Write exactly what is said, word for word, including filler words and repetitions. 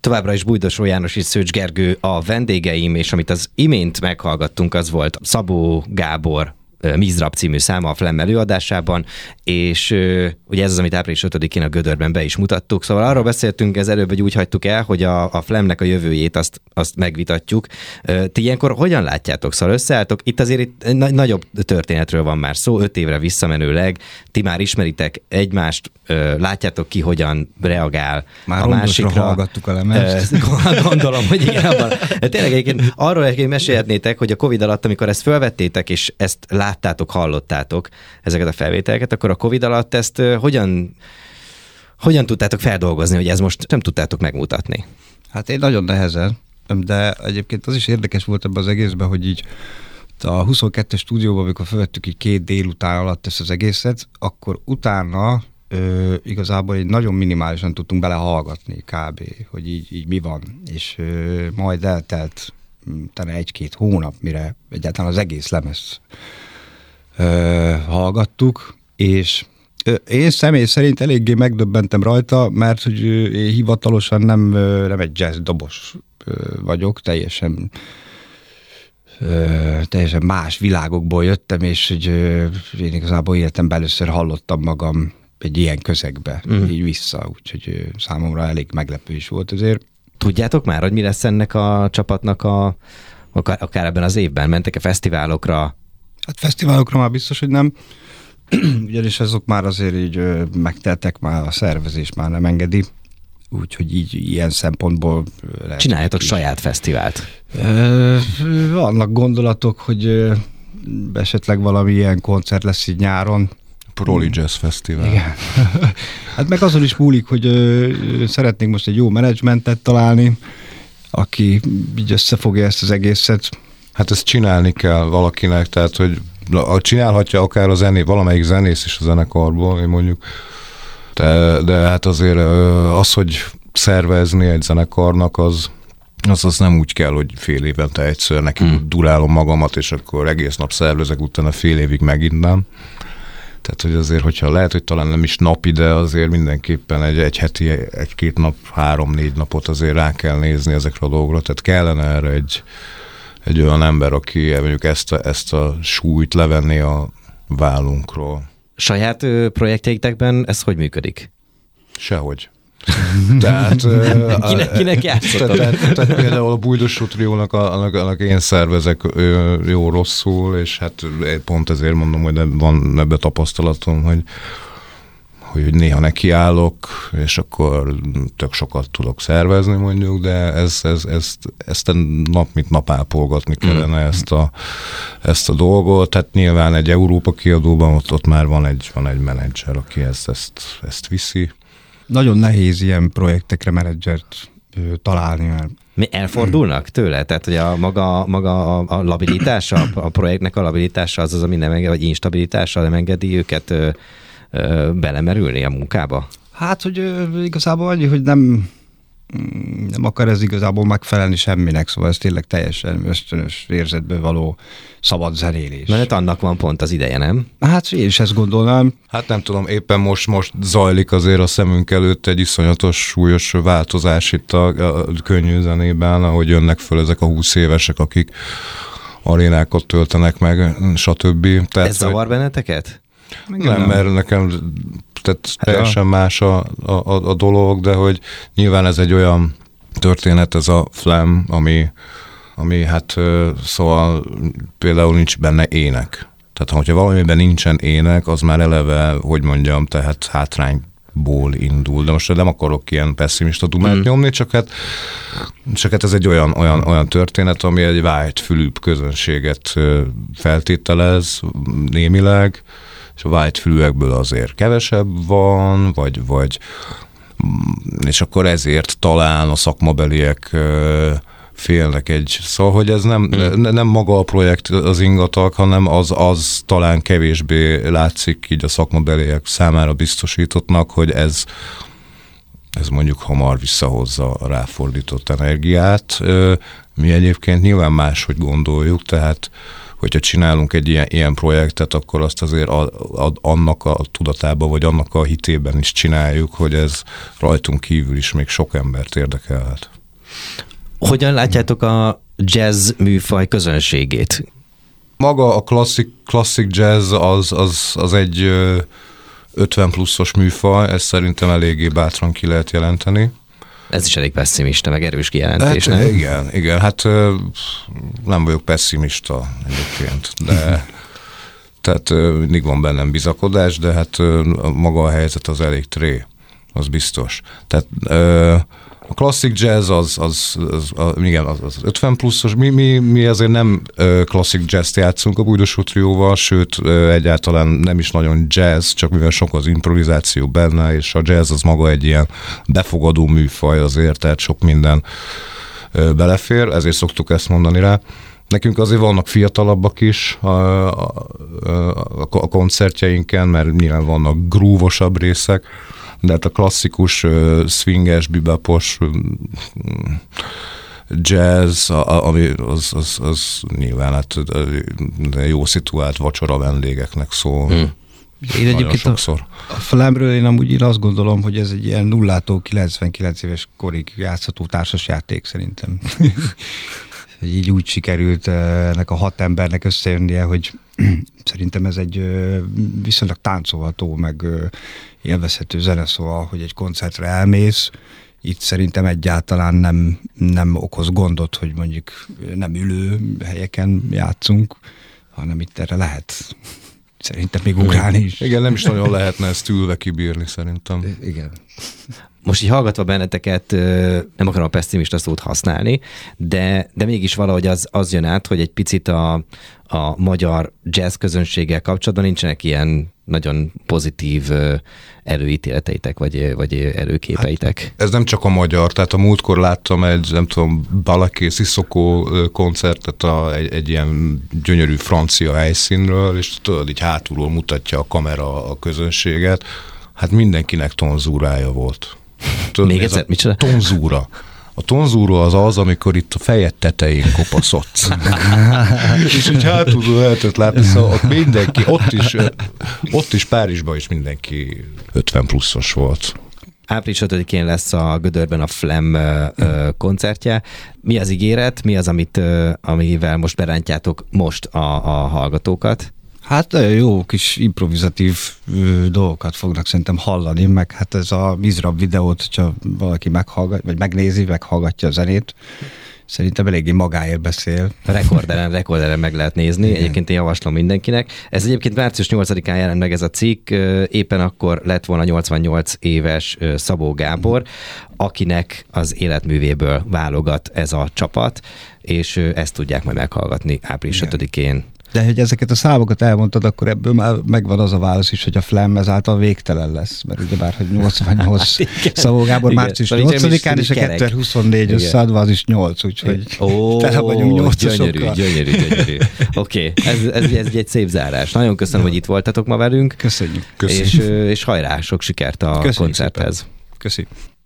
Továbbra is Bújdosó János és Szőcs Gergő a vendégeim, és amit az imént meghallgattunk, az volt Szabó Gábor Mizrap című száma a Flem előadásában, és ugye ez az, amit április ötödikén a Gödörben be is mutattuk, szóval arról beszéltünk ez előbb, hogy úgy hagytuk el, hogy a, a Flemnek a jövőjét azt, azt megvitatjuk. Ti ilyenkor hogyan látjátok? Szóval összeálltok, itt azért itt na- nagyobb történetről van már szó, öt évre visszamenőleg, ti már ismeritek egymást, látjátok ki, hogyan reagál már a másikra. hallgattuk a lemezt. Gondolom, hogy igen, abban. Tényleg egyébként arról egyébként mesélhetnétek, hogy a Covid alatt, amikor ezt felvettétek, és ezt láttátok, hallottátok ezeket a felvételeket, akkor a Covid alatt ezt uh, hogyan, hogyan tudtátok feldolgozni, hogy ez most nem tudtátok megmutatni? Hát én nagyon nehezen, de egyébként az is érdekes volt ebben az egészben, hogy így a huszonkettes stúdióban, amikor felvettük így két délután alatt ezt az egészet, akkor utána ö, igazából így nagyon minimálisan tudtunk belehallgatni kb., hogy így, így mi van, és ö, majd eltelt talán egy-két hónap, mire egyáltalán az egész lemezt ö, hallgattuk, és ö, én személy szerint eléggé megdöbbentem rajta, mert hogy ö, én hivatalosan nem, ö, nem egy jazz dobos ö, vagyok, teljesen ö, teljesen más világokból jöttem, és hogy ö, én igazából életemben először hallottam magam egy ilyen közegbe, mm. így vissza, úgyhogy ö, számomra elég meglepő is volt azért. Tudjátok már, hogy mi lesz ennek a csapatnak a, akár, akár ebben az évben? Mentek-e fesztiválokra? Hát fesztiválokra már biztos, hogy nem. Ugyanis azok már azért így ö, megteltek, már a szervezés már nem engedi. Úgyhogy így ilyen szempontból... Lehet, csináljatok saját fesztivált. Ö, vannak gondolatok, hogy ö, esetleg valami ilyen koncert lesz így nyáron. Proli Jazz Fesztivál. Igen. Hát meg azon is múlik, hogy ö, szeretnénk most egy jó menedzsmentet találni, aki így összefogja ezt az egészet. Hát ezt csinálni kell valakinek, tehát hogy csinálhatja akár a zené, valamelyik zenész is a zenekarból, én mondjuk. De, de hát azért az, hogy szervezni egy zenekarnak, az, az, az nem úgy kell, hogy fél évente egyszer neki mm. durálom magamat, és akkor egész nap szervezek, utána fél évig megint nem. Tehát, hogy azért, hogyha lehet, hogy talán nem is napi, de azért mindenképpen egy, egy heti, egy-két nap, három-négy napot azért rá kell nézni ezekre a dolgokra. Tehát kellene erre egy, egy olyan ember, aki mondjuk ezt a, ezt a súlyt levenni a vállunkról. Saját ö, projektjeitekben ez hogy működik? Sehogy. Tehát, kinek, kinek játszotok? Tehát, tehát például a Bújdosó triónak a, annak, annak én szervezek jó-rosszul, és hát pont ezért mondom, hogy van ebbe tapasztalatom, hogy, hogy néha nekiállok, és akkor tök sokat tudok szervezni mondjuk, de ez, ez, ezt, ezt a nap mint nap ápolgatni kellene mm. ezt, a, ezt a dolgot. Tehát nyilván egy Európa kiadóban ott, ott már van egy, van egy menedzser, aki ezt, ezt, ezt viszi. Nagyon nehéz ilyen projektekre menedzsert ö, találni, mert... Mi elfordulnak tőle? Tehát, hogy a maga, maga a, a labilitása, a projektnek a labilitása az az, ami nem engedi, vagy instabilitása nem engedi őket ö, ö, belemerülni a munkába? Hát, hogy ö, igazából annyi, hogy nem, nem akar ez igazából megfelelni semminek, szóval ez tényleg teljesen ösztönös érzetből való szabad zenélés. Mert annak van pont az ideje, nem? Hát én is ezt gondolnám. Hát nem tudom, éppen most, most zajlik azért a szemünk előtt egy iszonyatos súlyos változás itt a, a könnyű zenében, ahogy jönnek föl ezek a húsz évesek, akik arénákat töltenek meg, stb. Tehát, ez zavar hogy... benneteket? Nem, nem, mert nekem tehát teljesen más a, a, a dolog, de hogy nyilván ez egy olyan történet, ez a Flem, ami, ami hát szóval például nincs benne ének. Tehát hogyha valamiben nincsen ének, az már eleve, hogy mondjam, tehát hátrányból indul. De most nem akarok ilyen pessimista dumát mm. nyomni, csak hát, csak hát ez egy olyan, olyan, olyan történet, ami egy vágyfülűbb közönséget feltételez némileg, és a vágyfülűekből azért kevesebb van, vagy, vagy és akkor ezért talán a szakmabeliek félnek egy, szóval, hogy ez nem, mm. nem maga a projekt az ingatag, hanem az, az talán kevésbé látszik így a szakmabeliek számára biztosítottnak, hogy ez, ez mondjuk hamar visszahozza a ráfordított energiát. Mi egyébként nyilván máshogy gondoljuk, tehát hogyha csinálunk egy ilyen, ilyen projektet, akkor azt azért a, a, annak a tudatában, vagy annak a hitében is csináljuk, hogy ez rajtunk kívül is még sok embert érdekelhet. Hogyan látjátok a jazz műfaj közönségét? Maga a klasszik, klasszik jazz az, az, az egy ötven pluszos műfaj, ezt szerintem eléggé bátran ki lehet jelenteni. Ez is elég pessimista, meg erős kijelentés, hát, nem? Igen, igen, hát nem vagyok pessimista egyébként, de tehát mindig van bennem bizakodás, de hát maga a helyzet az elég tré, az biztos. Tehát a klasszik jazz az, az, az, az, igen, az, az ötven pluszos, mi, mi, mi azért nem klasszik jazzt játszunk a Bújdosó Trióval, sőt egyáltalán nem is nagyon jazz, csak mivel sok az improvizáció benne, és a jazz az maga egy ilyen befogadó műfaj azért, tehát sok minden belefér, ezért szoktuk ezt mondani rá. Nekünk azért vannak fiatalabbak is a, a, a koncertjeinken, mert nyilván vannak grúvosabb részek, de hát a klasszikus swinges, bebopos jazz, ami az, az, az nyilván hát jó szituált vacsora vendégeknek szól. Hmm. Én egyébként a, a Flamről én amúgy én azt gondolom, hogy ez egy ilyen nullától kilencvenkilenc éves korig játszható társasjáték szerintem. Így úgy sikerült ennek a hat embernek összejönnie, hogy szerintem ez egy viszonylag táncolható, meg élvezhető zene, szóval, hogy egy koncertre elmész, itt szerintem egyáltalán nem, nem okoz gondot, hogy mondjuk nem ülő helyeken játszunk, hanem itt erre lehet szerintem még ugrálni is. Igen, nem is nagyon lehetne ezt ülve kibírni szerintem. Igen. Most így hallgatva benneteket, nem akarom a pessimista szót használni, de, de mégis valahogy az, az jön át, hogy egy picit a, a magyar jazz közönséggel kapcsolatban nincsenek ilyen nagyon pozitív előítéleteitek, vagy, vagy előképeitek. Hát ez nem csak a magyar, tehát a múltkor láttam egy, nem tudom, Balaké Sziszokó koncertet a, egy, egy ilyen gyönyörű francia helyszínről, és tudod, így hátulról mutatja a kamera a közönséget. Hát mindenkinek tonzúrája volt. Tudod, még egyszer, micsoda? Tonzúra. A tonzúra az az, amikor itt a fejed tetején kopaszodsz. És így hátulról lehetett látni, szóval ott mindenki, ott is, ott is Párizsban is mindenki ötven pluszos volt. április ötödikén lesz a Gödörben a Flam koncertje. Mi az ígéret? Mi az, amit, amivel most berántjátok most a, a hallgatókat? Hát jó kis improvizatív dolgokat fognak szerintem hallani, meg hát ez a Mizrab videót, hogyha valaki meghallgat, vagy megnézi, meghallgatja a zenét, szerintem eléggé magáért beszél. Rekorderen, rekorderen meg lehet nézni, igen. Egyébként én javaslom mindenkinek. Ez egyébként március nyolcadikán jelent meg ez a cikk, éppen akkor lett volna nyolcvannyolc éves Szabó Gábor, akinek az életművéből válogat ez a csapat, és ezt tudják majd meghallgatni április ötödikén. De hogy ezeket a számokat elmondtad, akkor ebből már megvan az a válasz is, hogy a Flam ezáltal végtelen lesz, mert ugyebár, hogy nyolcvannyolc Szabó Gábor március nyolcadikán, és a kétezer-huszonnégy összeadva az is nyolc, úgyhogy ó, tele vagyunk nyolcasokkal. Gyönyörű, gyönyörű, gyönyörű. Oké, okay. ez, ez, ez egy szép zárás. Nagyon köszönöm, hogy itt voltatok ma velünk. Köszönjük. Köszönjük. És, és hajrá, sok sikert a Köszönjük koncerthez. Szépen. Köszönjük.